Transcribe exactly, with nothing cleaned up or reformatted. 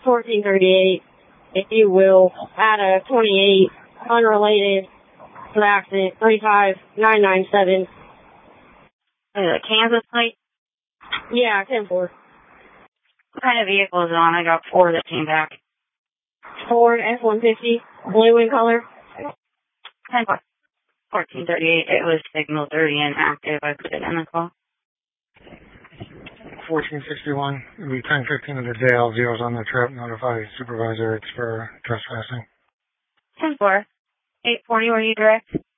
fourteen thirty-eight, if you will, add a twenty-eight, unrelated to the accident, thirty-five nine nine seven. Is it a Kansas plate? Yeah, ten four. What kind of vehicle is it on? I got four that came back. Ford F one fifty, blue in color. ten four. fourteen thirty-eight, it was signal dirty and active. I put it in the call. fourteen sixty-one, it'll be ten fifteen of the day. All zeros on the trip. Notify supervisor it's for trespassing. ten four. eight forty, were you direct?